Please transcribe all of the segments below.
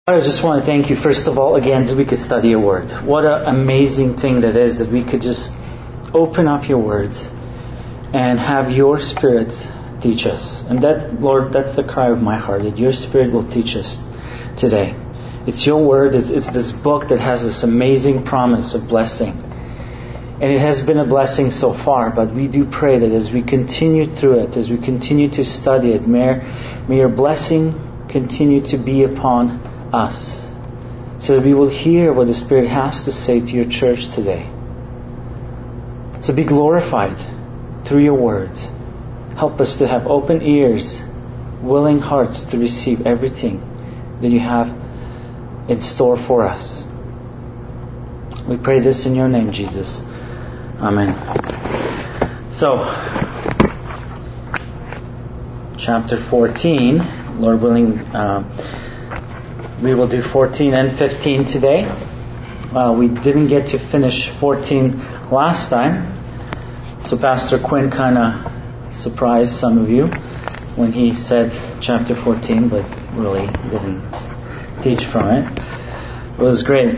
I just want to thank you, first of all, again, that we could study your word. What an amazing thing that is, that we could just open up your words and have your Spirit teach us. And that, Lord, that's the cry of my heart, that your Spirit will teach us today. It's your word, it's this book that has this amazing promise of blessing. And it has been a blessing so far, but we do pray that as we continue through it, as we continue to study it, may your blessing continue to be upon us, so that we will hear what the Spirit has to say to your church today. So be glorified through your words. Help us to have open ears, willing hearts to receive everything that you have in store for us. We pray this in your name, Jesus. Amen. So, chapter 14, Lord willing, we will do 14 and 15 today. We didn't get to finish 14 last time, so Pastor Quinn kind of surprised some of you when he said chapter 14, but really didn't teach from it. It was great.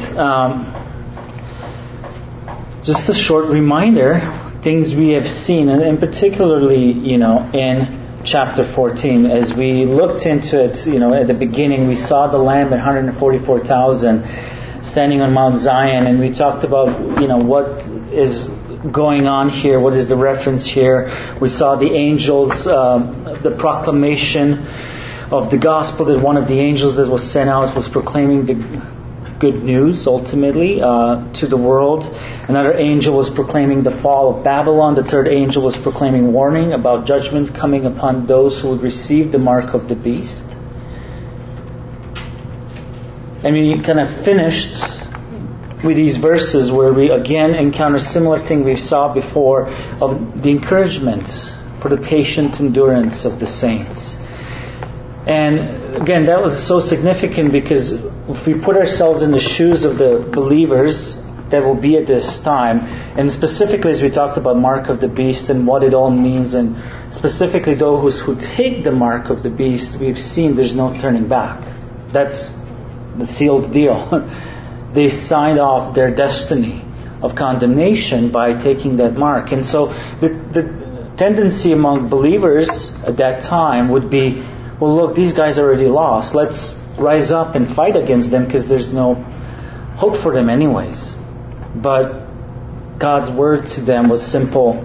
Just a short reminder, things we have seen, and particularly, in chapter 14, as we looked into it, at the beginning, we saw the Lamb at 144,000 standing on Mount Zion, and we talked about, what is going on here, what is the reference here. We saw the angels, the proclamation of the gospel, that one of the angels that was sent out was proclaiming the good news, ultimately, to the world. Another angel was proclaiming the fall of Babylon. The third angel was proclaiming warning about judgment coming upon those who would receive the mark of the beast. And we kind of finished with these verses where we again encounter similar thing we saw before, of the encouragement for the patient endurance of the saints. And again, that was so significant, because if we put ourselves in the shoes of the believers that will be at this time, and specifically as we talked about mark of the beast and what it all means, and specifically those who take the mark of the beast, we've seen there's no turning back. That's the sealed deal. They signed off their destiny of condemnation by taking that mark. And so the tendency among believers at that time would be, well, look, these guys are already lost. Let's rise up and fight against them, because there's no hope for them anyways. But God's word to them was simple.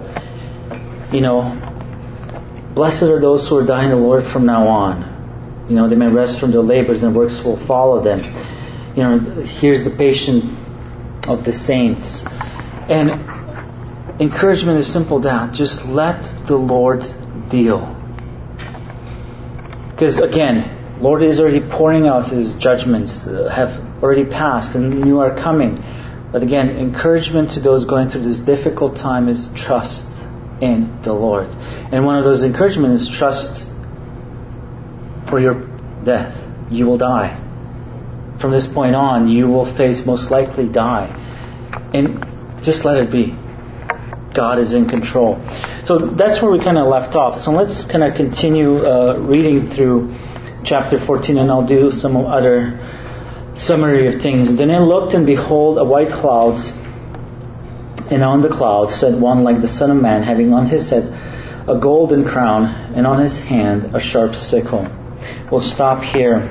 Blessed are those who are dying in the Lord from now on. They may rest from their labors, and works will follow them. Here's the patience of the saints. And encouragement is simple that just let the Lord deal. Because again, Lord is already pouring out His judgments, have already passed, and new are coming. But again, encouragement to those going through this difficult time is trust in the Lord. And one of those encouragements is trust for your death. You will die. From this point on, you will most likely die. And just let it be. God is in control. So that's where we kind of left off. So let's kind of continue reading through chapter 14, and I'll do some other summary of things. Then I looked, and behold, a white cloud, and on the cloud sat one like the Son of Man, having on his head a golden crown, and on his hand a sharp sickle. We'll stop here.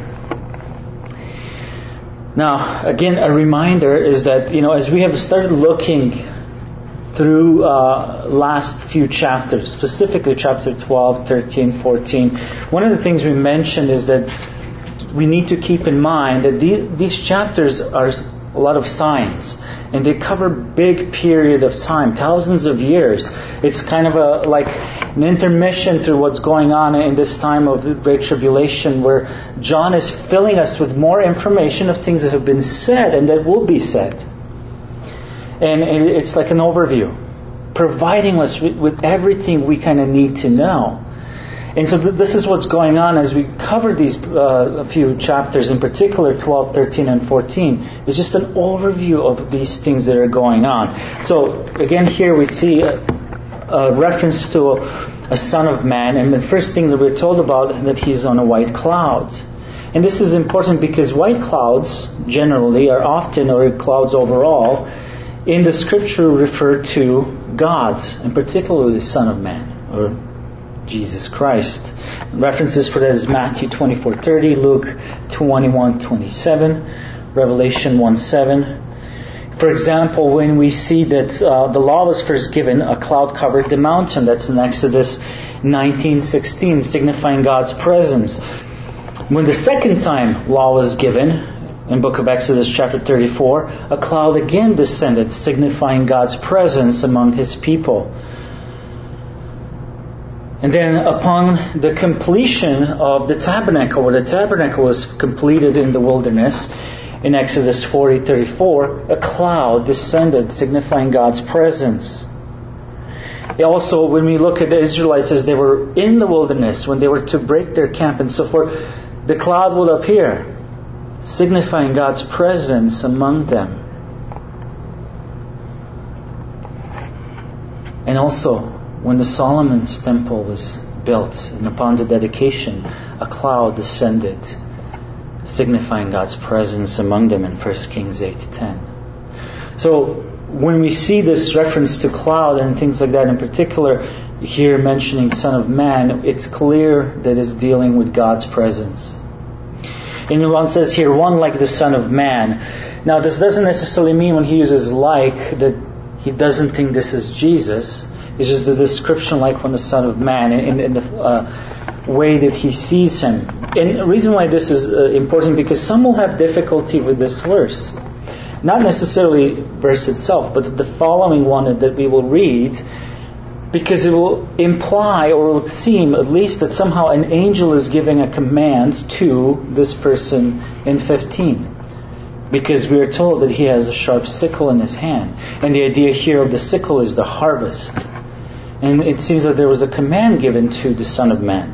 Now, again, a reminder is that, as we have started looking through last few chapters, specifically chapter 12, 13, 14, one of the things we mentioned is that we need to keep in mind that these chapters are a lot of signs, and they cover big period of time, thousands of years. It's kind of like an intermission through what's going on in this time of the Great Tribulation, where John is filling us with more information of things that have been said and that will be said. And it's like an overview, providing us with everything we kind of need to know. And so this is what's going on as we cover these few chapters, in particular 12, 13, and 14. It's just an overview of these things that are going on. So again, here we see a reference to a Son of Man. And the first thing that we're told about, that He's on a white cloud. And this is important because white clouds generally are often, or clouds overall, in the scripture refer to God, and particularly the Son of Man, or Jesus Christ. References for that is Matthew 24:30, Luke 21:27, Revelation 1:7. For example, when we see that the law was first given, a cloud covered the mountain. That's in Exodus 19:16, signifying God's presence. When the second time law was given, in book of Exodus chapter 34, a cloud again descended, signifying God's presence among His people. And then upon the completion of the tabernacle, where the tabernacle was completed in the wilderness, in Exodus 40:34, a cloud descended, signifying God's presence. Also, when we look at the Israelites as they were in the wilderness, when they were to break their camp and so forth, the cloud would appear, signifying God's presence among them. And also, when the Solomon's temple was built, and upon the dedication, a cloud descended, signifying God's presence among them in 1 Kings 8:10. So, when we see this reference to cloud and things like that, in particular, here mentioning Son of Man, it's clear that it's dealing with God's presence. And one says here, one like the Son of Man. Now, this doesn't necessarily mean when he uses like that he doesn't think this is Jesus. It's just the description like from the Son of Man in the way that he sees him. And the reason why this is important, because some will have difficulty with this verse. Not necessarily verse itself, but the following one that we will read, because it will imply, or it will seem at least, that somehow an angel is giving a command to this person in 15. Because we are told that he has a sharp sickle in his hand. And the idea here of the sickle is the harvest. And it seems that there was a command given to the Son of Man.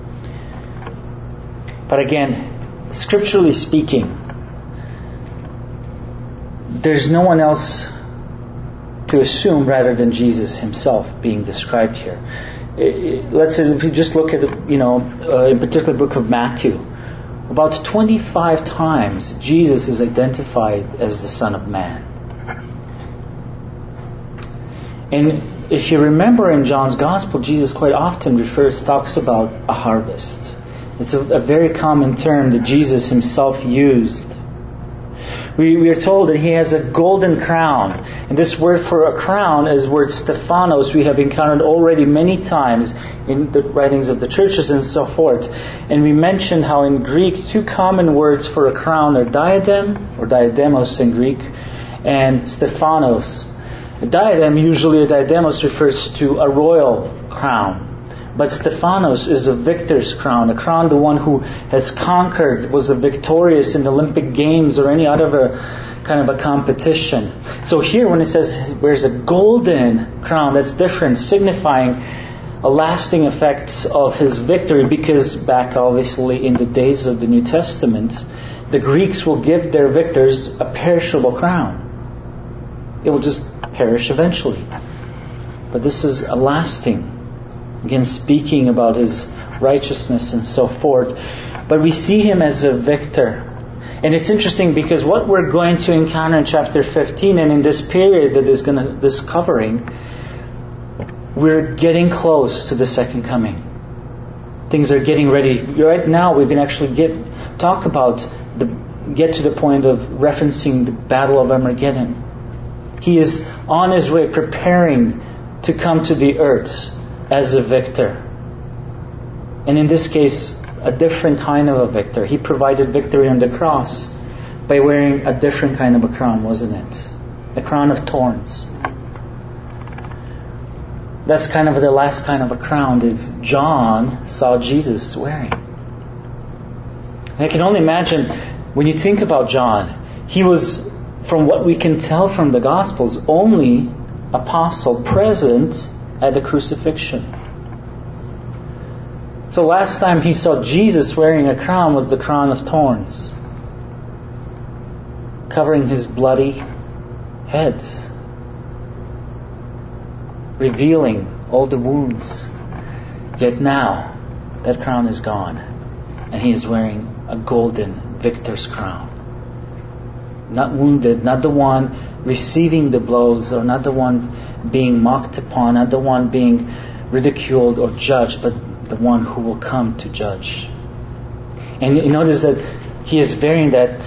But again, scripturally speaking, there's no one else to assume rather than Jesus himself being described here. Let's say if you just look at, in particular book of Matthew, about 25 times Jesus is identified as the Son of Man. And if you remember in John's Gospel, Jesus quite often talks about a harvest. It's a very common term that Jesus himself used. We are told that he has a golden crown. And this word for a crown is word Stephanos. We have encountered already many times in the writings of the churches and so forth. And we mentioned how in Greek, two common words for a crown are diadem, or diademos in Greek, and Stephanos. A diadem, usually a diademos, refers to a royal crown. But Stephanos is a victor's crown, a crown, the one who has conquered, was victorious in the Olympic Games or any other kind of a competition. So here when it says wears a golden crown, that's different, signifying a lasting effects of his victory, because back obviously in the days of the New Testament, the Greeks will give their victors a perishable crown. It will just perish eventually. But this is a lasting, again, speaking about his righteousness and so forth. But we see him as a victor. And it's interesting because what we're going to encounter in chapter 15 and in this period that is this covering, we're getting close to the second coming. Things are getting ready. Right now we can actually get to the point of referencing the Battle of Armageddon. He is on his way preparing to come to the earth as a victor. And in this case, a different kind of a victor. He provided victory on the cross by wearing a different kind of a crown, wasn't it? A crown of thorns. That's kind of the last kind of a crown that John saw Jesus wearing. And I can only imagine, when you think about John, he was, from what we can tell from the Gospels, only apostle present at the crucifixion. So last time he saw Jesus wearing a crown was the crown of thorns, covering his bloody head, revealing all the wounds. Yet now, that crown is gone, and he is wearing a golden victor's crown. Not wounded, not the one receiving the blows, or not the one being mocked upon, not the one being ridiculed or judged, but the one who will come to judge. And you notice that he is wearing that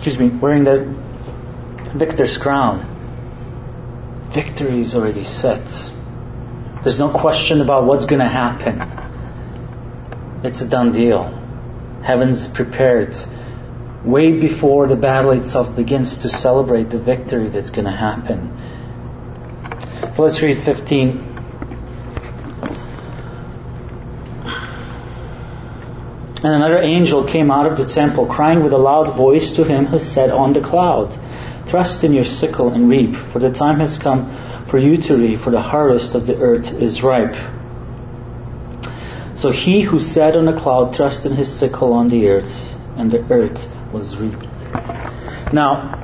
victor's crown. Victory is already set. There's no question about what's going to happen. It's a done deal. Heaven's prepared way before the battle itself begins to celebrate the victory that's going to happen. So let's read 15. And another angel came out of the temple, crying with a loud voice to him who sat on the cloud, "Thrust in your sickle and reap, for the time has come for you to reap, for the harvest of the earth is ripe." So he who sat on the cloud thrust in his sickle on the earth, and the earth was reaped. Now,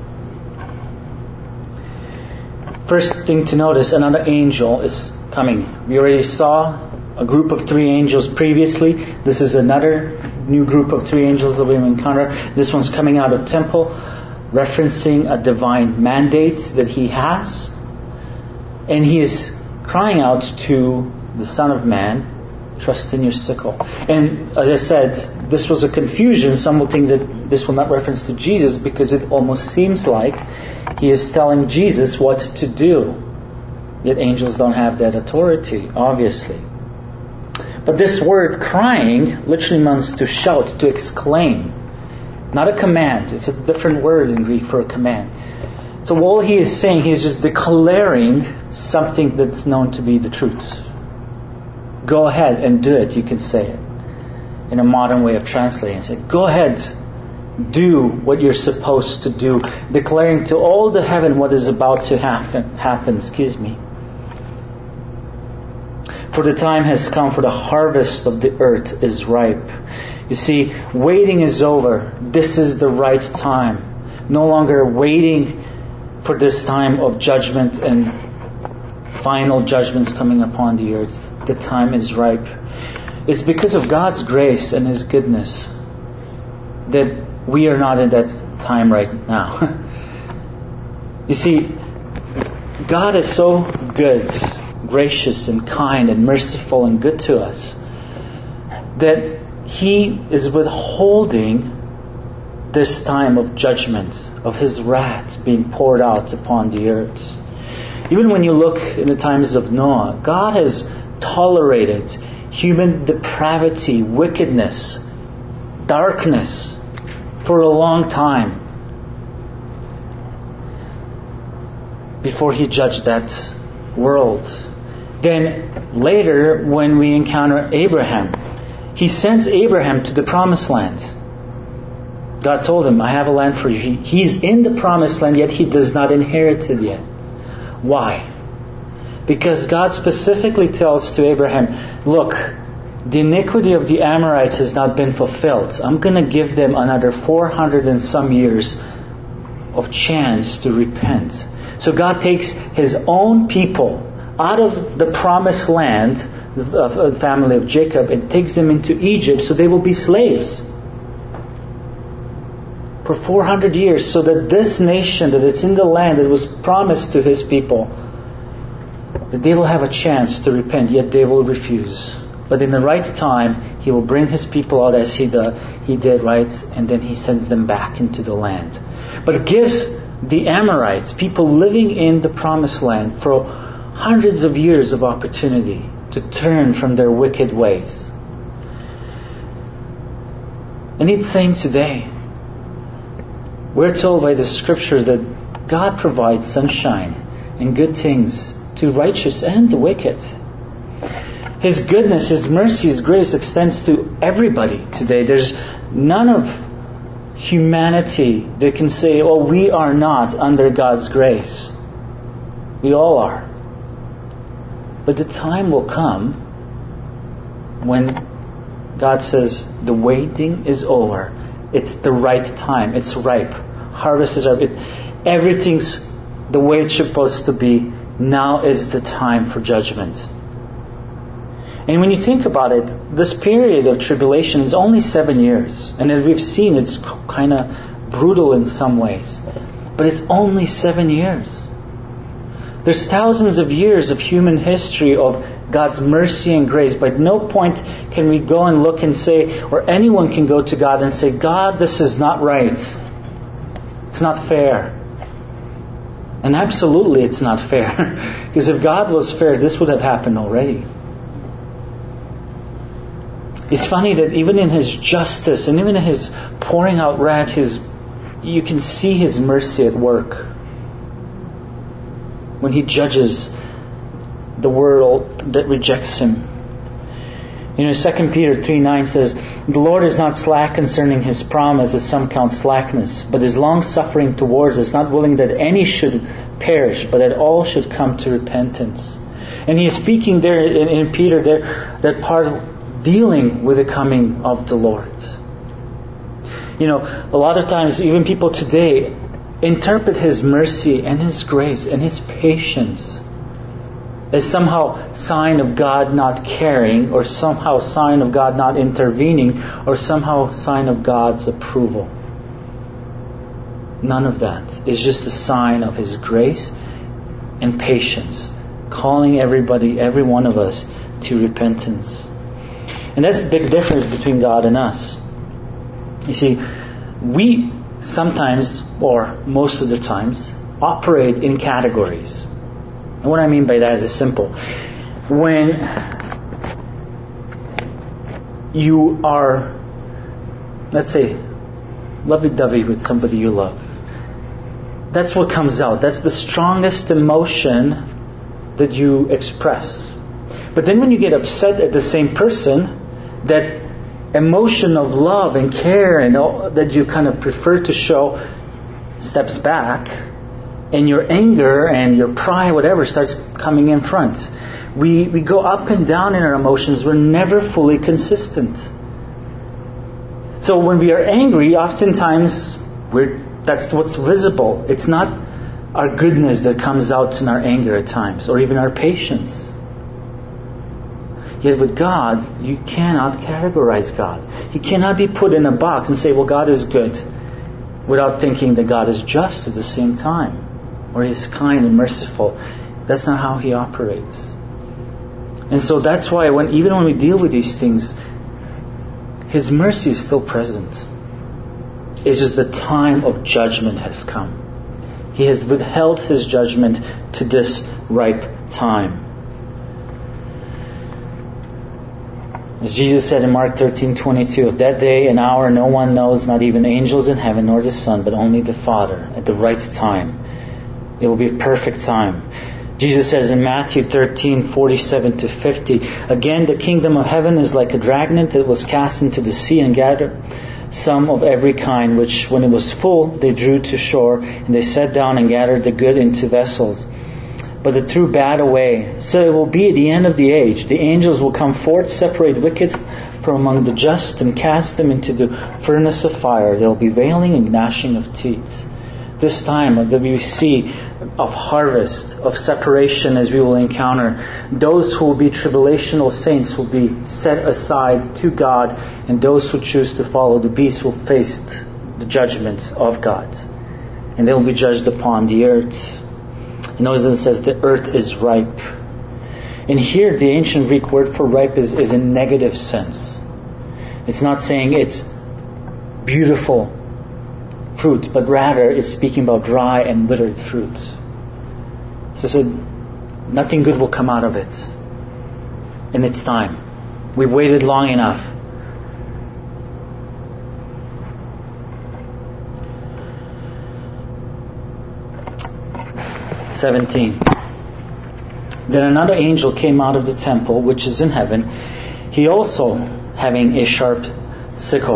first thing to notice, another angel is coming. We already saw a group of 3 angels previously. This is another new group of 3 angels that we will encounter. This one's coming out of the temple, referencing a divine mandate that he has. And he is crying out to the Son of Man, "Trust in your sickle." And as I said, this was a confusion. Some will think that this will not reference to Jesus, because it almost seems like he is telling Jesus what to do. Yet angels don't have that authority, obviously. But this word crying literally means to shout, to exclaim. Not a command. It's a different word in Greek for a command. So all he is saying, he is just declaring something that's known to be the truth. Go ahead and do it, you can say it. In a modern way of translating it. Say, go ahead, do what you're supposed to do. Declaring to all the heaven what is about to happen. For the time has come, for the harvest of the earth is ripe. You see, waiting is over. This is the right time. No longer waiting for this time of judgment and final judgments coming upon the earth. The time is ripe. It's because of God's grace and His goodness that we are not in that time right now. You see, God is so good, gracious and kind and merciful and good to us, that He is withholding this time of judgment, of His wrath being poured out upon the earth. Even when you look in the times of Noah, God has tolerated human depravity, wickedness, darkness for a long time before He judged that world. Then later, when we encounter Abraham, He sends Abraham to the promised land. God told him, "I have a land for you." He's in the promised land, yet he does not inherit it yet. Why? Because God specifically tells to Abraham, "Look, the iniquity of the Amorites has not been fulfilled. I'm going to give them another 400 and some years of chance to repent." So God takes His own people out of the promised land, the family of Jacob, and takes them into Egypt so they will be slaves for 400 years, so that this nation that is in the land that was promised to His people, that they will have a chance to repent, yet they will refuse. But in the right time, He will bring His people out as He did, right? And then He sends them back into the land. But it gives the Amorites, people living in the promised land, for hundreds of years of opportunity to turn from their wicked ways. And it's the same today. We're told by the Scriptures that God provides sunshine and good things to righteous and the wicked. His goodness, His mercy, His grace extends to everybody today. There's none of humanity that can say, "Oh, we are not under God's grace." We all are. But the time will come when God says, "The waiting is over. It's the right time. It's ripe. Harvest is ripe. Everything's the way it's supposed to be. Now is the time for judgment." And when you think about it, this period of tribulation is only 7 years. And as we've seen, it's kind of brutal in some ways. But it's only 7 years. There's thousands of years of human history of God's mercy and grace. But at no point can we go and look and say, or anyone can go to God and say, God, this is not right. It's not fair. And absolutely it's not fair. Because if God was fair, this would have happened already. It's funny that even in His justice and even in His pouring out wrath, you can see His mercy at work. When He judges the world that rejects Him. 2 Peter 3:9 says, the Lord is not slack concerning His promise, as some count slackness, but is long-suffering towards us, not willing that any should perish, but that all should come to repentance. And He is speaking there in Peter, that part of dealing with the coming of the Lord. A lot of times, even people today interpret His mercy and His grace and His patience as somehow sign of God not caring, or somehow sign of God not intervening, or somehow sign of God's approval. None of that. It's just a sign of His grace and patience, calling everybody, every one of us, to repentance. And that's the big difference between God and us. You see, we sometimes, or most of the times, operate in categories. And what I mean by that is simple. When you are, let's say, lovey-dovey with somebody you love, that's what comes out. That's the strongest emotion that you express. But then when you get upset at the same person, that emotion of love and care and all that you kind of prefer to show steps back, and your anger and your pride, whatever, starts coming in front. We go up and down in our emotions. We're never fully consistent. So when we are angry, oftentimes that's what's visible. It's not our goodness that comes out in our anger at times, or even our patience. Yet with God, you cannot categorize God. He cannot be put in a box and say, well, God is good, without thinking that God is just at the same time, or He is kind and merciful. That's not how He operates. And so that's why even when we deal with these things, His mercy is still present. It's just the time of judgment has come. He has withheld His judgment to this ripe time. As Jesus said in Mark 13:22, of that day and hour no one knows, not even angels in heaven nor the Son, but only the Father, at the right time. It will be a perfect time. Jesus says in Matthew 13:47-50, again, the kingdom of heaven is like a dragnet that was cast into the sea and gathered some of every kind, which when it was full, they drew to shore, and they sat down and gathered the good into vessels. But they threw bad away. So it will be at the end of the age. The angels will come forth, separate wicked from among the just, and cast them into the furnace of fire. There will be wailing and gnashing of teeth. This time that we see of harvest, of separation, as we will encounter, those who will be tribulational saints will be set aside to God, and those who choose to follow the beast will face the judgment of God, and they will be judged upon the earth. And notice it says the earth is ripe. And here the ancient Greek word for ripe is in negative sense. It's not saying it's beautiful fruit, but rather it's speaking about dry and withered fruit. So it said, nothing good will come out of it in its time. We waited long enough. (17) Then another angel came out of the temple which is in heaven, he also having a sharp sickle.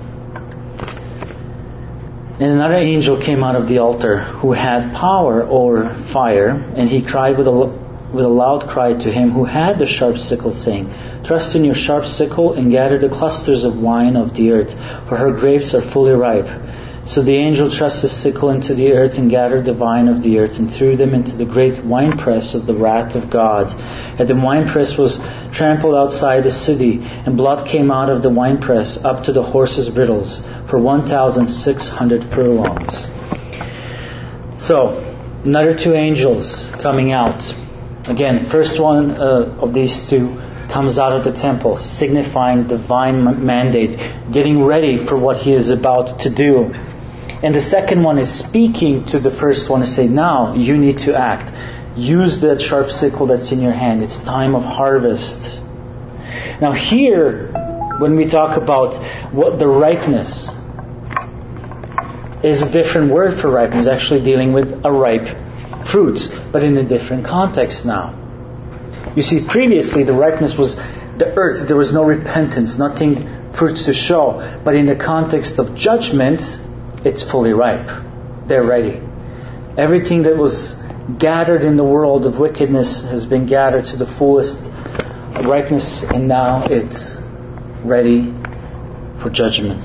And another angel came out of the altar, who had power over fire, and he cried with a loud cry to him who had the sharp sickle, saying, thrust in your sharp sickle and gather the clusters of wine of the earth, for her grapes are fully ripe. So the angel thrust his sickle into the earth and gathered the vine of the earth and threw them into the great winepress of the wrath of God. And the winepress was trampled outside the city, and blood came out of the winepress up to the horses' bridles for 1,600 furlongs. So, another 2 angels coming out. Again, first one of these 2 comes out of the temple, signifying divine mandate, getting ready for what he is about to do. And the second one is speaking to the first one to say, now you need to act. Use that sharp sickle that's in your hand. It's time of harvest. Now here, when we talk about what the ripeness, is a different word for ripeness, actually dealing with a ripe fruit, but in a different context now. You see, previously the ripeness was the earth. There was no repentance, nothing fruits to show. But in the context of judgment, it's fully ripe. They're ready. Everything that was gathered in the world of wickedness has been gathered to the fullest ripeness, and now it's ready for judgment.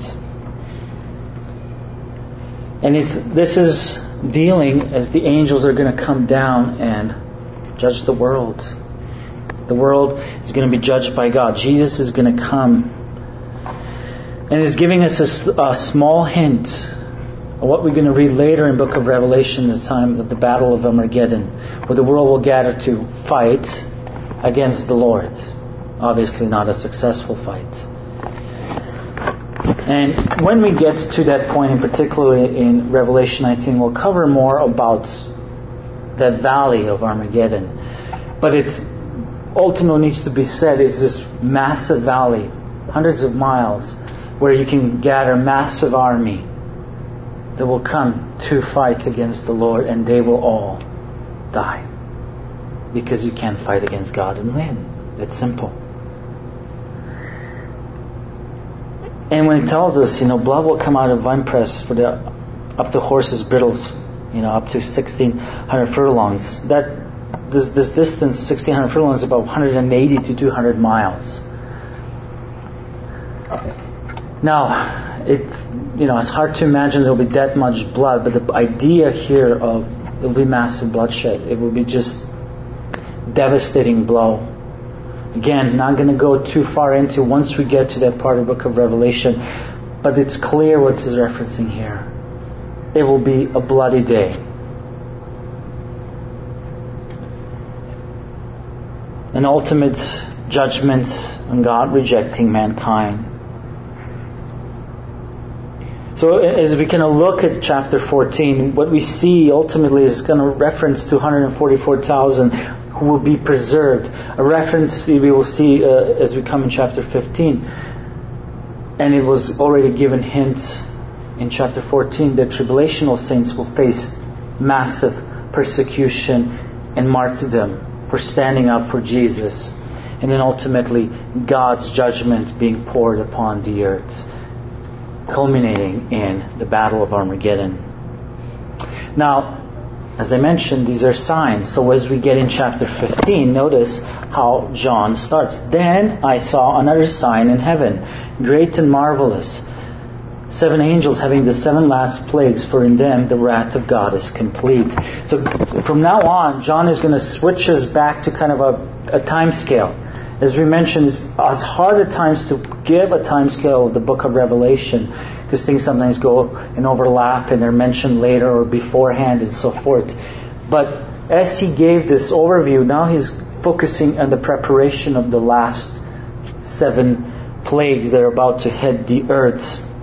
And this is dealing as the angels are going to come down and judge the world. The world is going to be judged by God. Jesus is going to come. And is giving us a small hint of what we're going to read later in the book of Revelation, the time of the battle of Armageddon, where the world will gather to fight against the Lord. Obviously not a successful fight. And when we get to that point, in particular in Revelation 19, we'll cover more about that valley of Armageddon. But it's ultimately needs to be said, it's this massive valley, hundreds of miles, where you can gather a massive army that will come to fight against the Lord, and they will all die. Because you can't fight against God and win. It's simple. And when it tells us, blood will come out of winepress for up to horses' bridles, up to 1,600 furlongs. This distance, 1,600 furlongs, is about 180 to 200 miles. Now, it's hard to imagine there will be that much blood, but the idea here of there will be massive bloodshed. It will be just devastating blow. Again, not going to go too far into once we get to that part of the book of Revelation, but it's clear what it's referencing here. It will be a bloody day. An ultimate judgment on God rejecting mankind. So as we kind of look at chapter 14, what we see ultimately is going to reference to 144,000 who will be preserved. A reference we will see as we come in chapter 15. And it was already given hint in chapter 14 that tribulational saints will face massive persecution and martyrdom for standing up for Jesus. And then ultimately God's judgment being poured upon the earth, culminating in the battle of Armageddon. Now, as I mentioned, these are signs. So as we get in chapter 15, notice how John starts. Then I saw another sign in heaven, great and marvelous. 7 angels having the 7 last plagues, for in them the wrath of God is complete. So from now on, John is going to switch us back to kind of a time scale. As we mentioned, it's hard at times to give a time scale of the book of Revelation, because things sometimes go and overlap and they're mentioned later or beforehand and so forth. But as he gave this overview, now he's focusing on the preparation of the last 7 plagues that are about to hit the earth.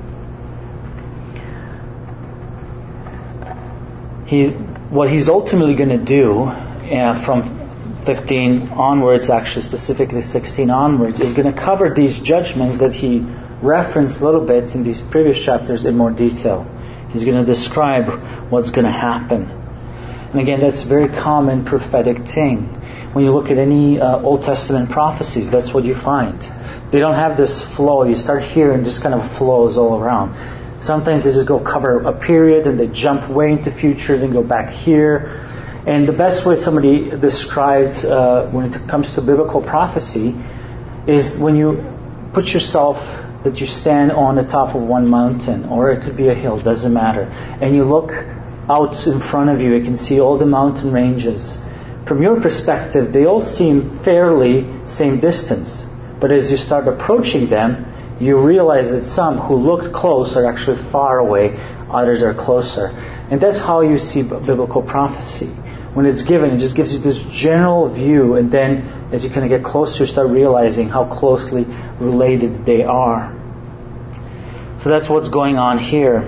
What he's ultimately going to do from 15 onwards, actually specifically 16 onwards, is going to cover these judgments that he referenced a little bit in these previous chapters in more detail. He's going to describe what's going to happen. And again, that's a very common prophetic thing. When you look at any Old Testament prophecies, that's what you find. They don't have this flow. You start here and just kind of flows all around. Sometimes they just go cover a period and they jump way into future, then go back here. And the best way somebody describes when it comes to biblical prophecy is when you put yourself that you stand on the top of one mountain, or it could be a hill, doesn't matter, and you look out in front of you, you can see all the mountain ranges. From your perspective, they all seem fairly same distance. But as you start approaching them, you realize that some who looked close are actually far away, others are closer. And that's how you see biblical prophecy. When it's given, it just gives you this general view, and then as you kind of get closer, you start realizing how closely related they are. So that's what's going on here.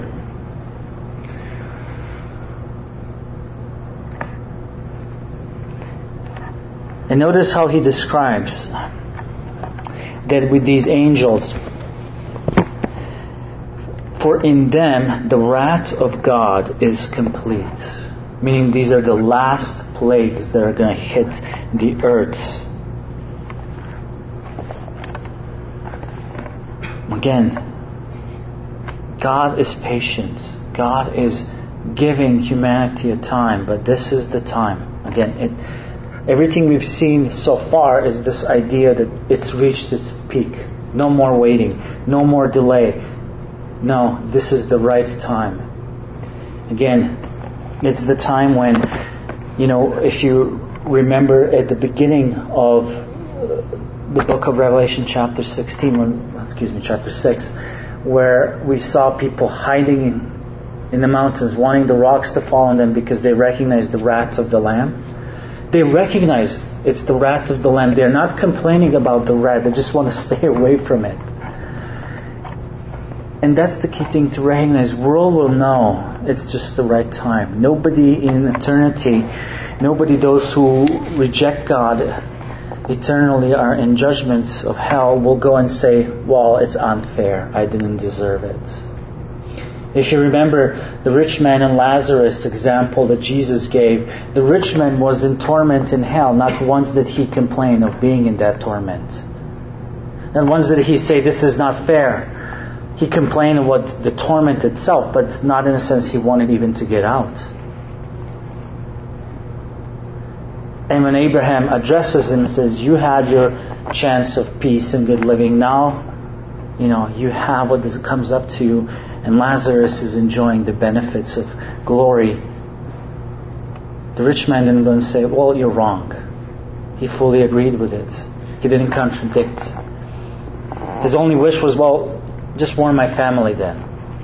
And notice how he describes that with these angels, for in them the wrath of God is complete. Meaning these are the last plagues that are going to hit the earth. Again, God is patient. God is giving humanity a time, but this is the time. Again, everything we've seen so far is this idea that it's reached its peak. No more waiting. No more delay. No, this is the right time. Again, it's the time when, if you remember at the beginning of the book of Revelation chapter 6, where we saw people hiding in the mountains, wanting the rocks to fall on them because they recognized the wrath of the Lamb. They recognize it's the wrath of the Lamb. They're not complaining about the wrath. They just want to stay away from it. And that's the key thing to recognize. The world will know it's just the right time. Nobody in eternity, those who reject God eternally are in judgments of hell, will go and say, well, it's unfair. I didn't deserve it. If you remember the rich man and Lazarus example that Jesus gave, the rich man was in torment in hell. Not once did he complain of being in that torment. Not once did he say, this is not fair. He complained about the torment itself, but not in a sense he wanted even to get out. And when Abraham addresses him and says, you had your chance of peace and good living. Now, you have what comes up to you. And Lazarus is enjoying the benefits of glory. The rich man didn't go and say, well, you're wrong. He fully agreed with it. He didn't contradict. His only wish was, well, just warn my family then.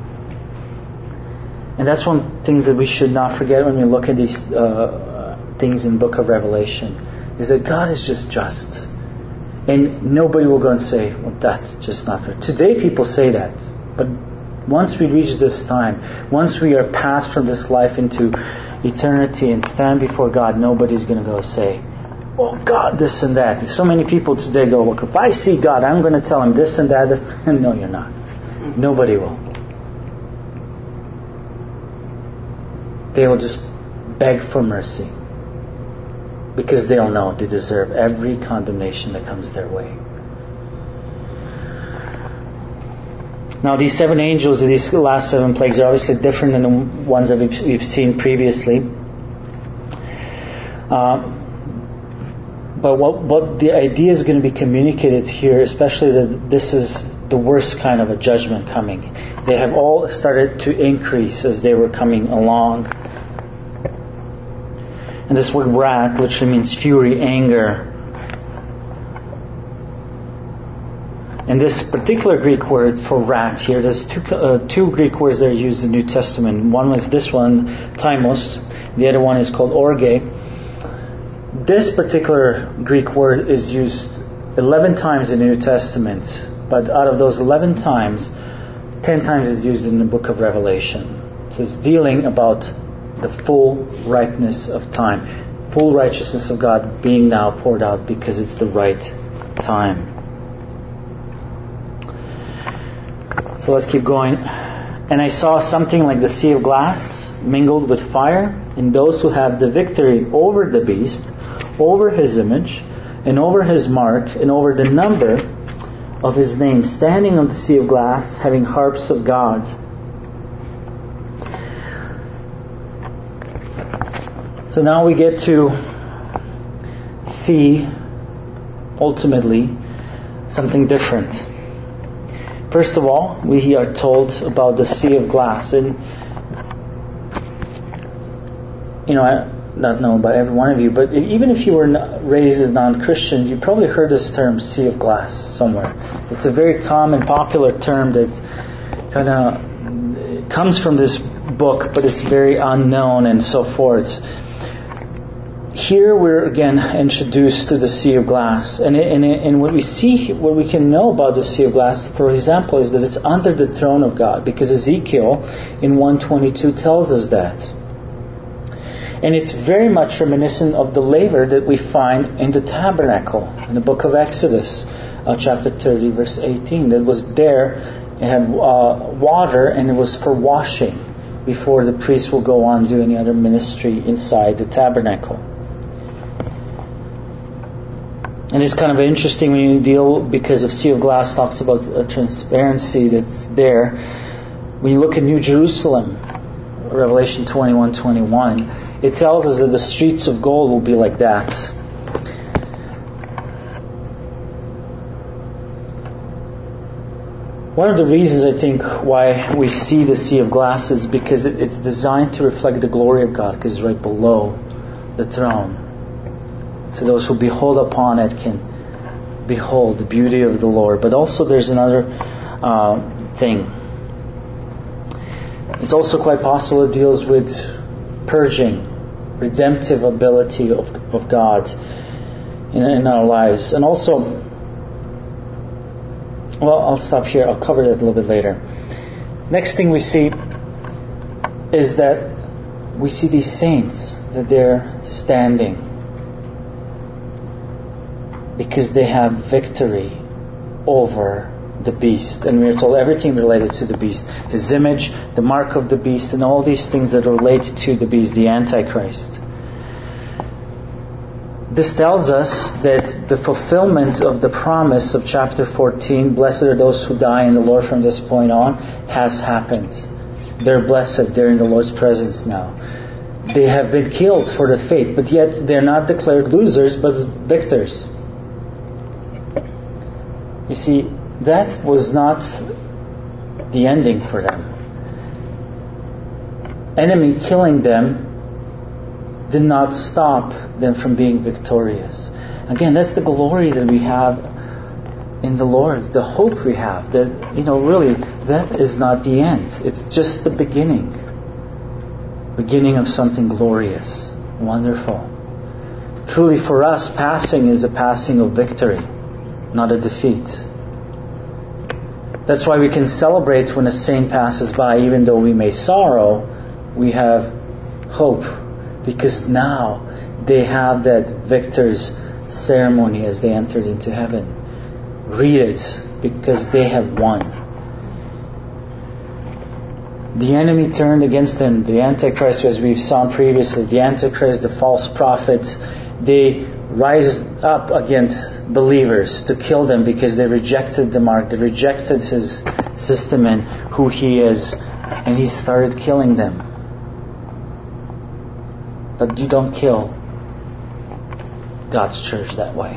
And that's one of the things that we should not forget when we look at these things in the book of Revelation, is that God is just. And nobody will go and say, well, that's just not fair. Today people say that. But once we reach this time, once we are passed from this life into eternity and stand before God, nobody's going to go say, oh God, this and that. So many people today go, look, if I see God, I'm going to tell him this and that. No, you're not. Nobody will. They will just beg for mercy, because they'll know they deserve every condemnation that comes their way. Now, these 7 angels, these last 7 plagues, are obviously different than the ones that we've seen previously. But what the idea is going to be communicated here, especially that this is the worst kind of a judgment coming. They have all started to increase as they were coming along. And this word wrath literally means fury, anger. And this particular Greek word for wrath here, there's two Greek words that are used in the New Testament. One was this one, thymos. The other one is called orge. This particular Greek word is used 11 times in the New Testament. But out of those 11 times, 10 times it's used in the book of Revelation. So it's dealing about the full ripeness of time. Full righteousness of God being now poured out because it's the right time. So let's keep going. And I saw something like the sea of glass mingled with fire, and those who have the victory over the beast, over his image, and over his mark, and over the number of his name, standing on the sea of glass, having harps of God. So now we get to see, ultimately, something different. First of all, we are told about the sea of glass. And, I don't know about every one of you, but even if you were raised as non-Christians, you probably heard this term, sea of glass, somewhere. It's a very common, popular term that kind of comes from this book, but it's very unknown and so forth. Here we're again introduced to the sea of glass, and what we see, what we can know about the sea of glass, for example, is that it's under the throne of God, because Ezekiel in 1:22 tells us that. And it's very much reminiscent of the laver that we find in the tabernacle in the book of Exodus, chapter 30, verse 18. That was there, it had water, and it was for washing before the priest will go on and do any other ministry inside the tabernacle. And it's kind of interesting when you deal, because of Sea of Glass talks about a transparency that's there. When you look at New Jerusalem, Revelation 21:21, it tells us that the streets of gold will be like that. One of the reasons I think why we see the Sea of Glass is because it's designed to reflect the glory of God, because it's right below the throne. So those who behold upon it can behold the beauty of the Lord. But also there's another thing. It's also quite possible it deals with purging, redemptive ability of God in our lives. And also, well, I'll stop here. I'll cover that a little bit later. Next thing we see is that we see these saints, that they're standing, because they have victory over the beast. And we are told everything related to the beast. His image, the mark of the beast, and all these things that are related to the beast, the Antichrist. This tells us that the fulfillment of the promise of chapter 14, blessed are those who die in the Lord from this point on, has happened. They're blessed. They're in the Lord's presence now. They have been killed for the faith, but yet they're not declared losers, but victors. You see, that was not the ending for them. Enemy killing them did not stop them from being victorious. Again, that's the glory that we have in the Lord, the hope we have. That, really, that is not the end. It's just the beginning. Beginning of something glorious, wonderful. Truly for us, passing is a passing of victory, not a defeat. That's why we can celebrate when a saint passes by, even though we may sorrow, we have hope, because now they have that victor's ceremony as they entered into heaven. Read it, because they have won. The enemy turned against them. The Antichrist, as we've seen previously, the Antichrist, the false prophets, they rise up against believers to kill them because they rejected the mark, they rejected his system and who he is, and he started killing them. But you don't kill God's church that way.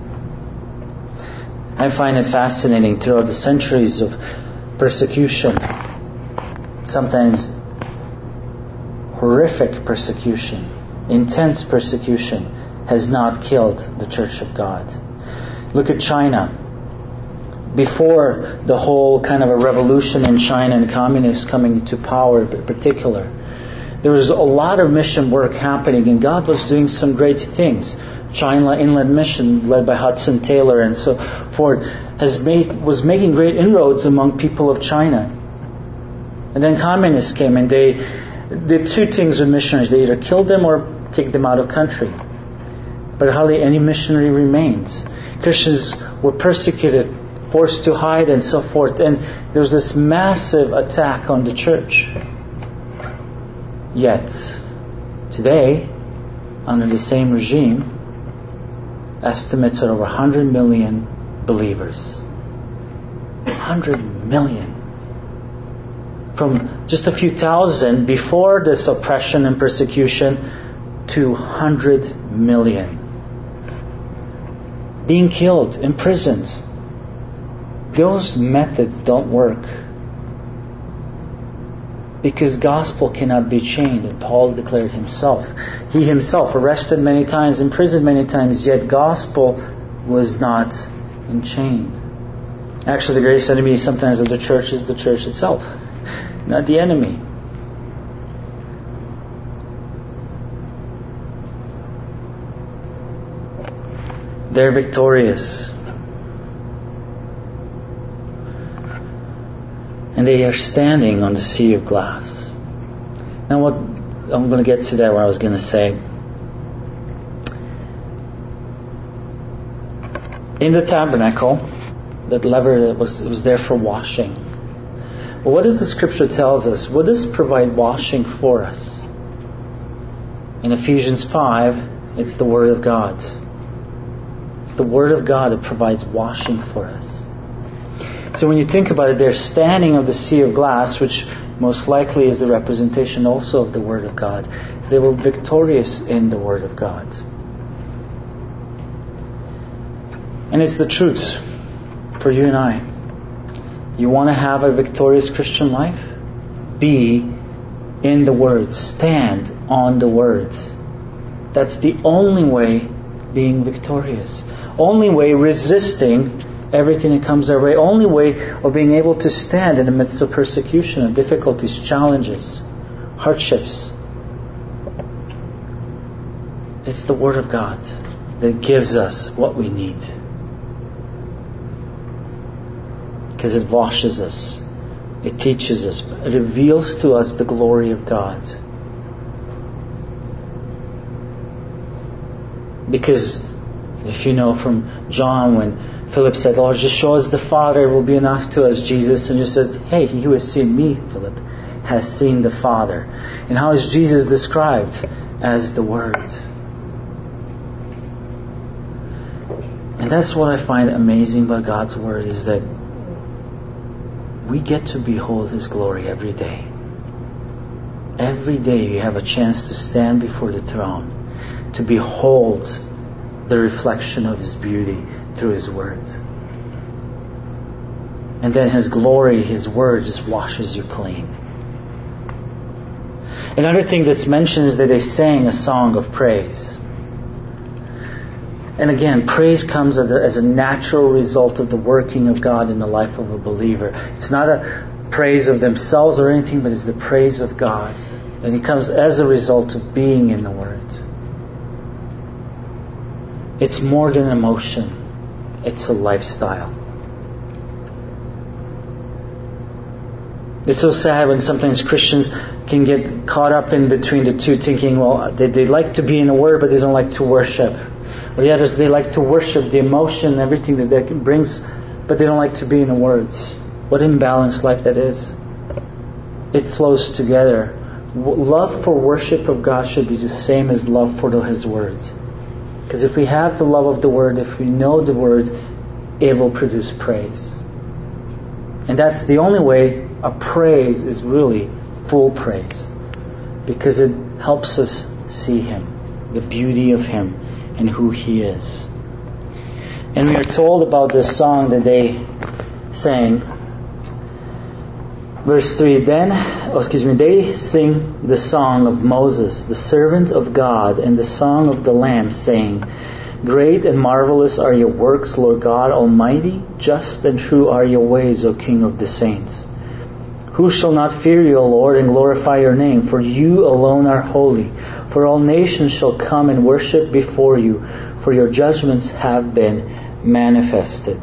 I find it fascinating throughout the centuries of persecution, sometimes horrific persecution, intense persecution, has not killed the Church of God. Look at China. Before the whole kind of a revolution in China and communists coming to power in particular, there was a lot of mission work happening, and God was doing some great things. China Inland Mission, led by Hudson Taylor and so forth, was making great inroads among people of China. And then communists came, and they did two things with missionaries. They either killed them or kicked them out of country. But hardly any missionary remained. Christians were persecuted, forced to hide, and so forth. And there was this massive attack on the church. Yet, today, under the same regime, estimates are over 100 million believers. 100 million. From just a few thousand before this oppression and persecution to 100 million. Being killed, imprisoned, those methods don't work. Because gospel cannot be chained, and Paul declared himself. He himself arrested many times, imprisoned many times, yet gospel was not enchained. Actually, the greatest enemy sometimes of the church is the church itself, not the enemy. They're victorious. And they are standing on the sea of glass. Now what I'm going to get to that, what I was going to say. In the tabernacle, that lever that was there for washing. Well, what does the scripture tells us? What does provide washing for us? In Ephesians 5, it's the Word of God. It's the Word of God that provides washing for us. So when you think about it, they're standing on the sea of glass, which most likely is the representation also of the Word of God. They were victorious in the Word of God. And it's the truth for you and I. You want to have a victorious Christian life? Be in the Word. Stand on the Word. That's the only way being victorious. Only way resisting everything that comes our way. Only way of being able to stand in the midst of persecution, of difficulties, challenges, hardships. It's the Word of God that gives us what we need. Because it washes us. It teaches us. It reveals to us the glory of God. Because if you know from John, when Philip said, "Lord, just show us the Father, it will be enough to us," Jesus, and just said, "Hey, he who has seen me, Philip, has seen the Father." And how is Jesus described? As the Word. And that's what I find amazing about God's Word, is that we get to behold His glory every day. Every day you have a chance to stand before the throne, to behold the reflection of His beauty through His Word. And then His glory, His Word just washes you clean. Another thing that's mentioned is that they sang a song of praise. And again, praise comes as a natural result of the working of God in the life of a believer. It's not a praise of themselves or anything, but it's the praise of God. And it comes as a result of being in the Word. It's more than emotion. It's a lifestyle. It's so sad when sometimes Christians can get caught up in between the two, thinking, well, they like to be in the Word, but they don't like to worship. Or the others, they like to worship the emotion, everything that brings, but they don't like to be in the Word. What imbalanced life that is. It flows together. Love for worship of God should be the same as love for His Word. Because if we have the love of the Word, if we know the Word, it will produce praise. And that's the only way a praise is really full praise. Because it helps us see Him, the beauty of Him, and who He is. And we are told about this song that they sang. Verse 3, they sing the song of Moses, the servant of God, and the song of the Lamb, saying, "Great and marvelous are your works, Lord God Almighty. Just and true are your ways, O King of the saints. Who shall not fear you, O Lord, and glorify your name? For you alone are holy. For all nations shall come and worship before you, for your judgments have been manifested."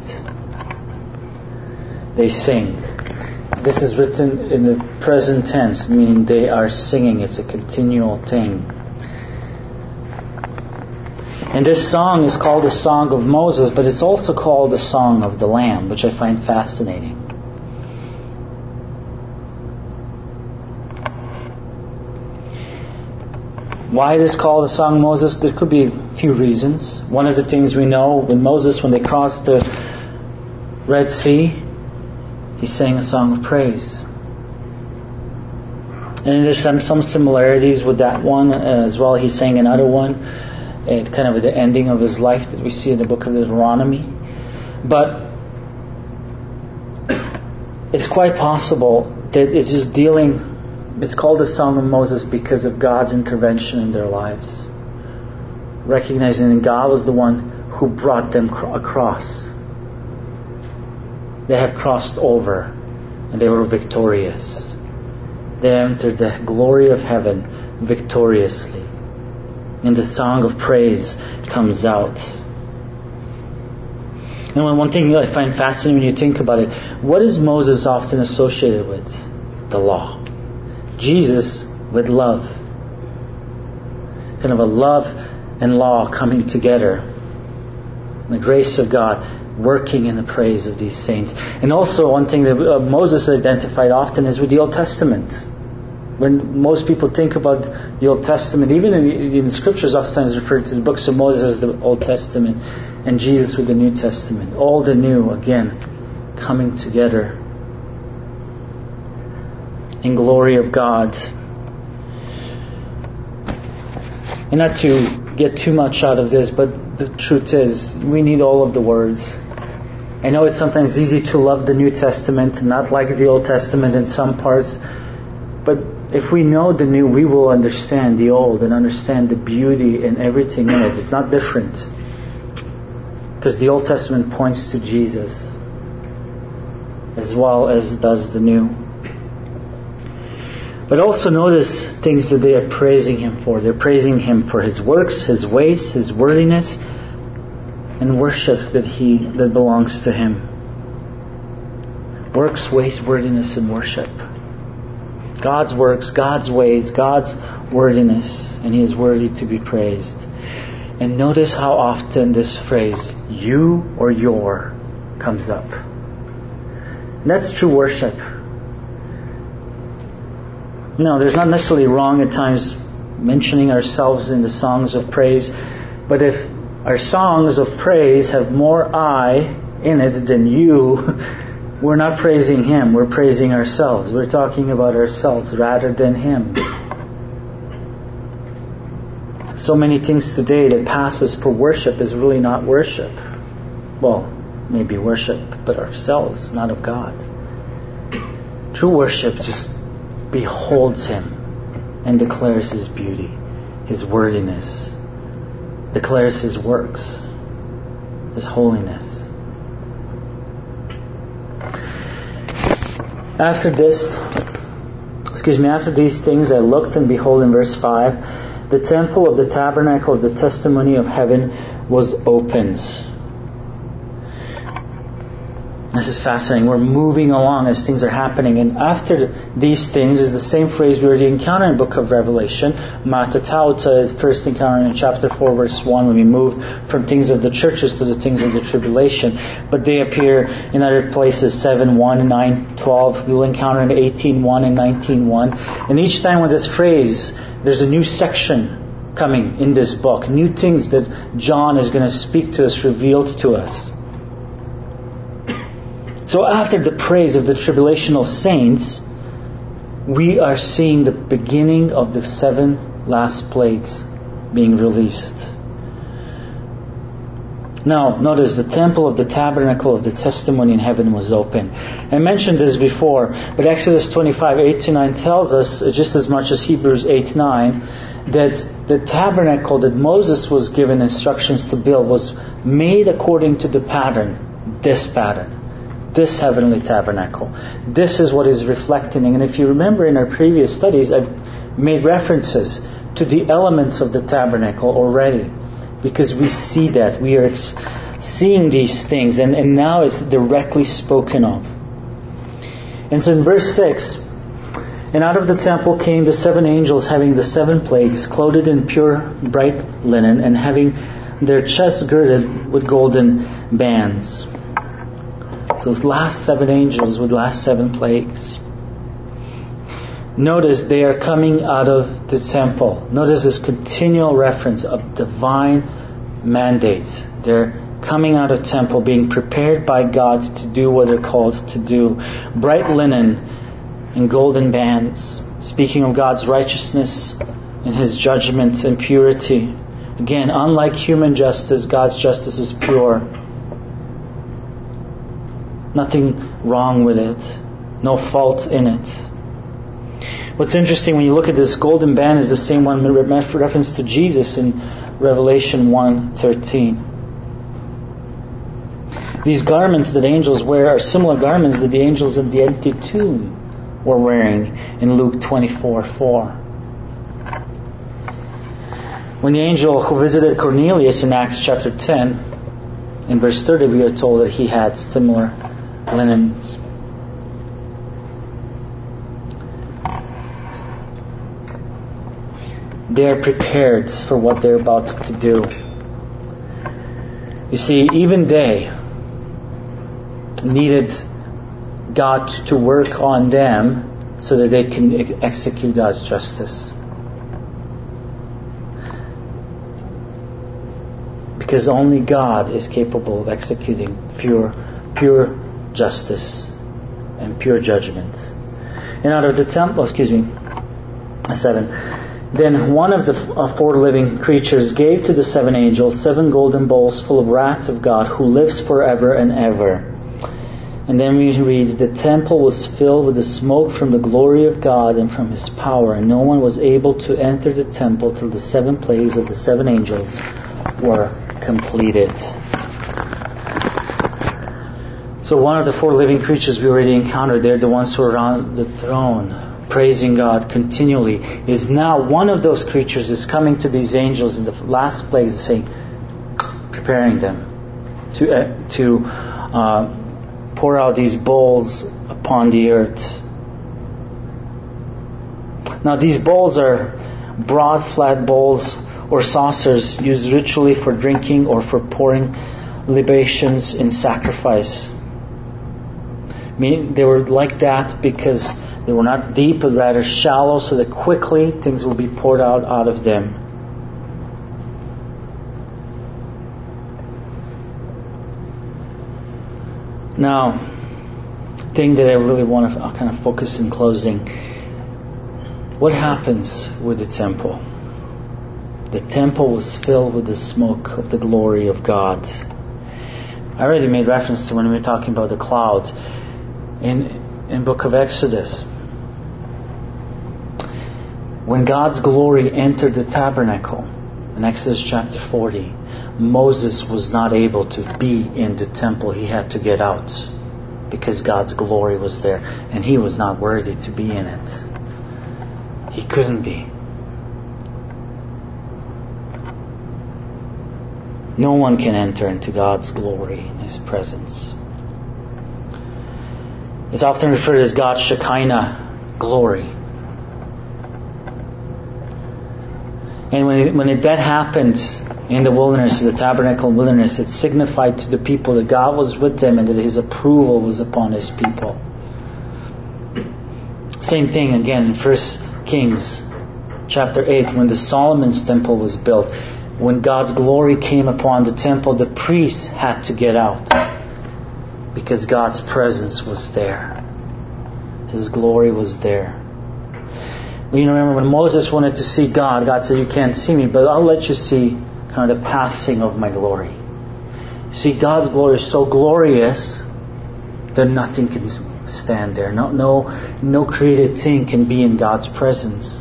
They sing. This is written in the present tense, meaning they are singing. It's a continual thing. And this song is called the Song of Moses, but it's also called the Song of the Lamb, which I find fascinating. Why it is called the Song of Moses? There could be a few reasons. One of the things we know, when they crossed the Red Sea, he sang a song of praise. And there's some similarities with that one as well. He sang another one kind of at the ending of his life that we see in the book of Deuteronomy. But it's quite possible that it's just it's called the Song of Moses because of God's intervention in their lives. Recognizing that God was the one who brought them across. They have crossed over and they were victorious. They entered the glory of heaven victoriously. And the song of praise comes out. And one thing I find fascinating when you think about it, what is Moses often associated with? The law. Jesus with love. Kind of a love and law coming together. The grace of God working in the praise of these saints. And also one thing that Moses identified often is with the Old Testament. When most people think about the Old Testament, even in the Scriptures oftentimes refer to the books of Moses as the Old Testament and Jesus with the New Testament. Old and new, again, coming together in glory of God. And not to get too much out of this, but the truth is, we need all of the words. I know it's sometimes easy to love the New Testament, not like the Old Testament in some parts, but if we know the New, we will understand the Old and understand the beauty and everything in it. It's not different. Because the Old Testament points to Jesus as well as does the New. But also notice things that they are praising Him for. They're praising Him for His works, His ways, His worthiness, and worship that belongs to Him. Works, ways, worthiness, and worship. God's works, God's ways, God's worthiness, and He is worthy to be praised. And notice how often this phrase, you or your, comes up. And that's true worship. No, there's not necessarily wrong at times mentioning ourselves in the songs of praise, but if our songs of praise have more I in it than you, we're not praising Him, we're praising ourselves. We're talking about ourselves rather than Him. So many things today that passes for worship is really not worship. Well, maybe worship, but ourselves, not of God. True worship just beholds Him and declares His beauty, His worthiness, declares His works, His holiness. After these things I looked, and behold, in verse 5, the temple of the tabernacle of the testimony of heaven was opened. This is fascinating. We're moving along as things are happening. And after these things is the same phrase we already encountered in the book of Revelation. Matatauta is first encountered in chapter 4 verse 1 when we move from things of the churches to the things of the tribulation. But they appear in other places, 7:1, 9:12. We'll encounter in 18:1 and 19:1. And each time with this phrase, there's a new section coming in this book. New things that John is going to speak to us, revealed to us. So after the praise of the tribulational saints, we are seeing the beginning of the 7 last plagues being released. Now, notice the temple of the tabernacle of the testimony in heaven was open. I mentioned this before, but Exodus 25, 8-9 tells us, just as much as Hebrews 8-9, that the tabernacle that Moses was given instructions to build was made according to the pattern, this heavenly tabernacle. This is what is reflecting. And if you remember in our previous studies, I've made references to the elements of the tabernacle already. Because we see that. We are seeing these things. And now it's directly spoken of. And so in verse 6, and out of the temple came the 7 angels having the 7 plagues, clothed in pure bright linen, and having their chests girded with golden bands. Those last 7 angels with last 7 plagues. Notice they are coming out of the temple. Notice this continual reference of divine mandate. They're coming out of temple, being prepared by God to do what they're called to do. Bright linen and golden bands, speaking of God's righteousness and His judgment and purity. Again, unlike human justice, God's justice is pure. Nothing wrong with it. no fault in it. What's interesting when you look at this golden band is the same one reference to Jesus in Revelation 1:13. These garments that angels wear are similar garments that the angels at the empty tomb were wearing in Luke 24:4. When the angel who visited Cornelius in Acts chapter 10, in verse 30, we are told that he had similar linens. They are prepared for what they're about to do. You see, even they needed God to work on them so that they can execute God's justice. Because only God is capable of executing pure justice and pure judgment. And out of the temple, 7. Then one of the 4 living creatures gave to the 7 angels 7 golden bowls full of wrath of God, who lives forever and ever. And then we read, the temple was filled with the smoke from the glory of God and from His power, and no one was able to enter the temple till the 7 plagues of the 7 angels were completed. So one of the 4 living creatures we already encountered, they're the ones who are on the throne, praising God continually, is now one of those creatures is coming to these angels in the last plagues, saying, preparing them to pour out these bowls upon the earth. Now these bowls are broad, flat bowls or saucers used ritually for drinking or for pouring libations in sacrifice. Meaning they were like that because they were not deep but rather shallow, so that quickly things will be poured out of them. Now, the thing that I really want to kind of focus in closing, what happens with the temple? The temple was filled with the smoke of the glory of God. I already made reference to when we were talking about the cloud in book of Exodus. When God's glory entered the tabernacle in Exodus chapter 40, Moses was not able to be in the temple. He had to get out because God's glory was there and he was not worthy to be in it. He couldn't be. No one can enter into God's glory in His presence. It's often referred as God's Shekinah glory. And when that happened in the wilderness, in the tabernacle wilderness, it signified to the people that God was with them and that His approval was upon His people. Same thing again in 1 Kings chapter 8, when the Solomon's temple was built. When God's glory came upon the temple, the priests had to get out because God's presence was there. His glory was there. You remember when Moses wanted to see God, God said, you can't see me, but I'll let you see kind of the passing of my glory. See, God's glory is so glorious that nothing can stand there. No created thing can be in God's presence.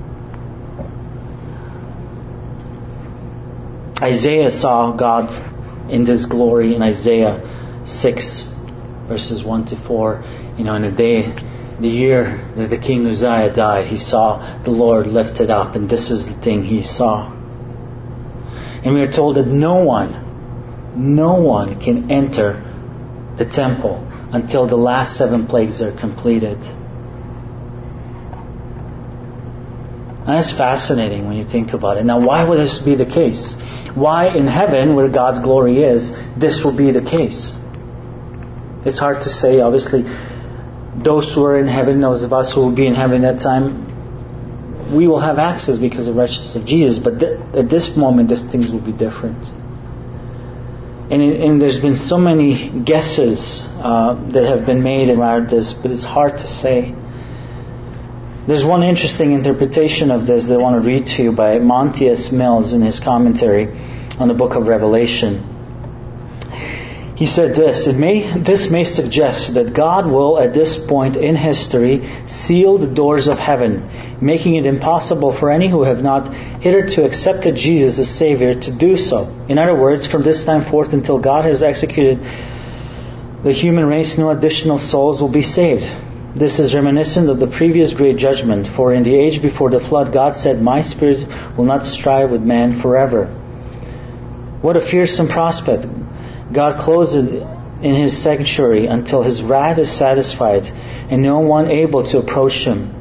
Isaiah saw God in this glory in Isaiah 6 verses 1 to 4. In the year that the king Uzziah died, he saw the Lord lifted up, and this is the thing he saw. And we are told that no one can enter the temple until the last 7 plagues are completed. And that's fascinating when you think about it. Now, why would this be the case? Why in heaven, where God's glory is, this will be the case? It's hard to say. Obviously, those who are in heaven, those of us who will be in heaven at that time, we will have access because of the righteousness of Jesus. But at this moment, things will be different. And there's been so many guesses that have been made about this, but it's hard to say. There's one interesting interpretation of this that I want to read to you by Monty S. Mills in his commentary on the book of Revelation. He said this may suggest that God will, at this point in history, seal the doors of heaven, making it impossible for any who have not hitherto accepted Jesus as Savior to do so. In other words, from this time forth until God has executed the human race, no additional souls will be saved. This is reminiscent of the previous great judgment, for in the age before the flood, God said, "My spirit will not strive with man forever." What a fearsome prospect. God closes in His sanctuary until His wrath is satisfied and no one able to approach Him.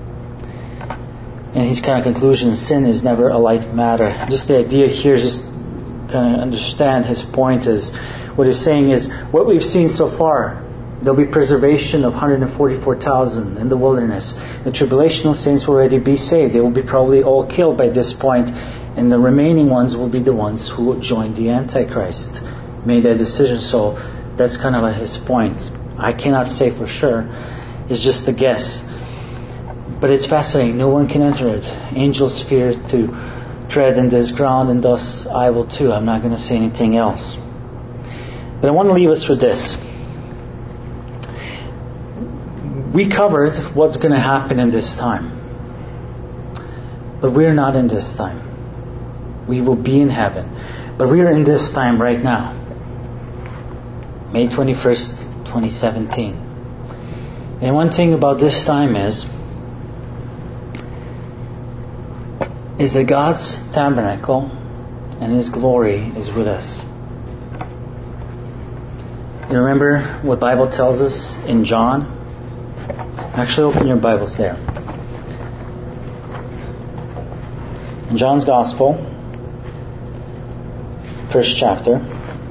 And his kind of conclusion, sin is never a light matter. Just the idea here, just kind of understand his point is, what he's saying is, what we've seen so far, there'll be preservation of 144,000 in the wilderness. The tribulational saints will already be saved. They will be probably all killed by this point, and the remaining ones will be the ones who will join the Antichrist. Made that decision. So that's kind of his point. I cannot say for sure. It's just a guess. But it's fascinating. No one can enter it. Angels fear to tread in this ground, and thus I will too. I'm not going to say anything else. But I want to leave us with this. We covered what's going to happen in this time. But we're not in this time. We will be in heaven. But we are in this time right now. May 21st, 2017. And one thing about this time is that God's tabernacle and His glory is with us. You remember what the Bible tells us in John? Actually, open your Bibles there. In John's Gospel, first chapter,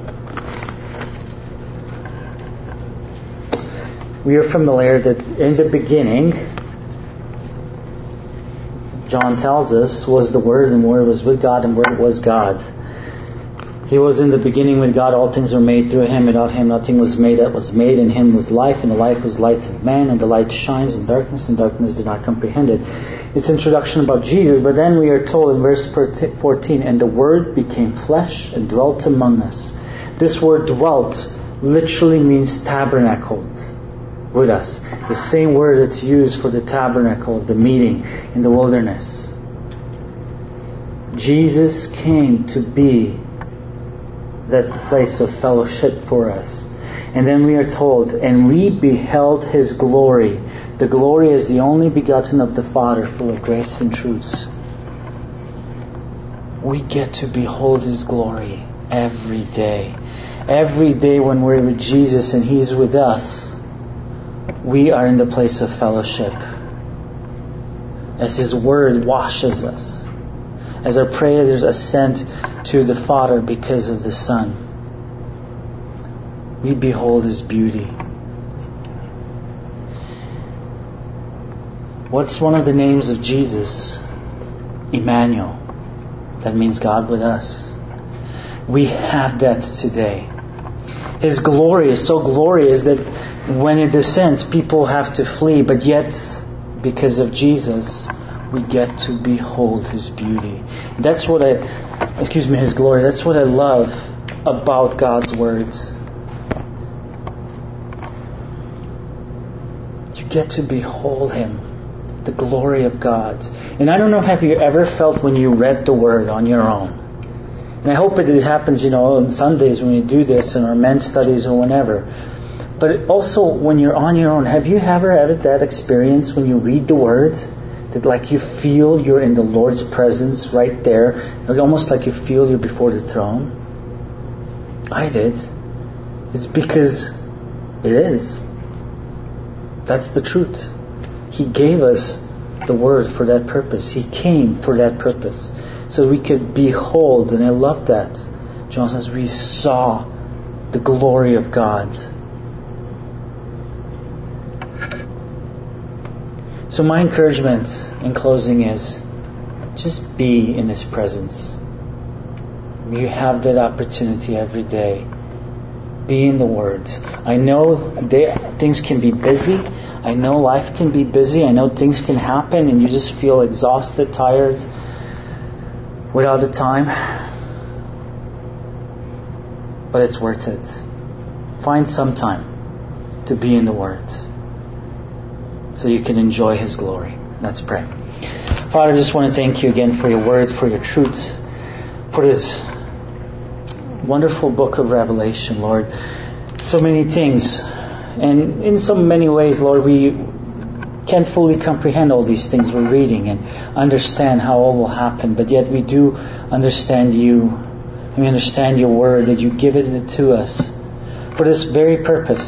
we are familiar that in the beginning, John tells us, was the Word, and the Word was with God, and the Word was God. He was in the beginning with God. All things were made through Him. Without Him nothing was made that was made. In Him was life, and the life was light of man, and the light shines in darkness, and darkness did not comprehend it. It's introduction about Jesus, but then we are told in verse 14, and the Word became flesh and dwelt among us. This word dwelt literally means tabernacled with us. The same word that's used for the tabernacle of the meeting in the wilderness. Jesus came to be that place of fellowship for us. And then we are told, and we beheld His glory. The glory is the only begotten of the Father, full of grace and truths. We get to behold His glory every day. Every day when we're with Jesus and He's with us, we are in the place of fellowship. As His Word washes us. As our prayers ascend to the Father because of the Son. We behold His beauty. What's one of the names of Jesus? Emmanuel. That means God with us. We have that today. His glory is so glorious that when it descends, people have to flee. But yet, because of Jesus, we get to behold His beauty. That's what His glory. That's what I love about God's words. You get to behold Him, the glory of God. And I don't know, have you ever felt when you read the Word on your own? And I hope it happens, on Sundays when we do this in our men's studies or whenever. But also when you're on your own, have you ever had that experience when you read the Word? That like you feel you're in the Lord's presence right there. Almost like you feel you're before the throne. I did. It's because it is. That's the truth. He gave us the Word for that purpose. He came for that purpose. So we could behold, and I love that. John says we saw the glory of God. So my encouragement in closing is just be in His presence. You have that opportunity every day. Be in the Word. I know things can be busy. I know life can be busy. I know things can happen and you just feel exhausted, tired, without the time. But it's worth it. find some time to be in the Word so you can enjoy His glory. Let's pray. Father, I just want to thank you again for your words, for your truths, for this wonderful book of Revelation, Lord. So many things. And in so many ways, Lord, we can't fully comprehend all these things we're reading and understand how all will happen. But yet we do understand you. And we understand your word, that you give it to us for this very purpose.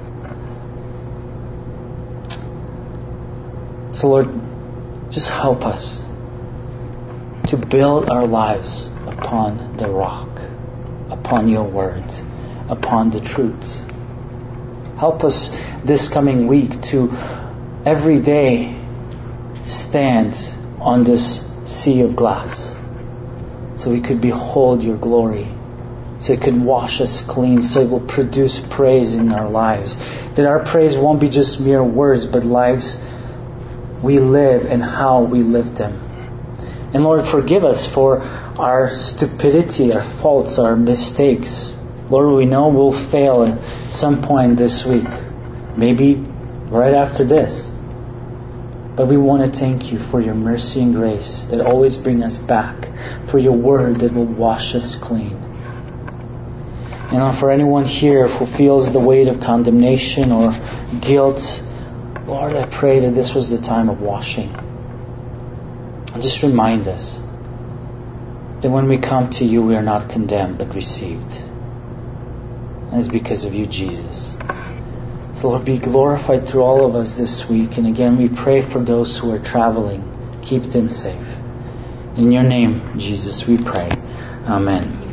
So Lord, just help us to build our lives upon the rock, upon your words, upon the truths. Help us this coming week to every day stand on this sea of glass so we could behold your glory, so it could wash us clean, so it will produce praise in our lives, that our praise won't be just mere words but lives we live and how we live them. And Lord, forgive us for our stupidity, our faults, our mistakes. Lord, we know we'll fail at some point this week, maybe right after this. But we want to thank you for your mercy and grace that always bring us back, for your word that will wash us clean. And for anyone here who feels the weight of condemnation or guilt, Lord, I pray that this was the time of washing. And just remind us that when we come to you, we are not condemned but received. And it's because of you, Jesus. So Lord, be glorified through all of us this week. And again, we pray for those who are traveling. Keep them safe. In your name, Jesus, we pray. Amen.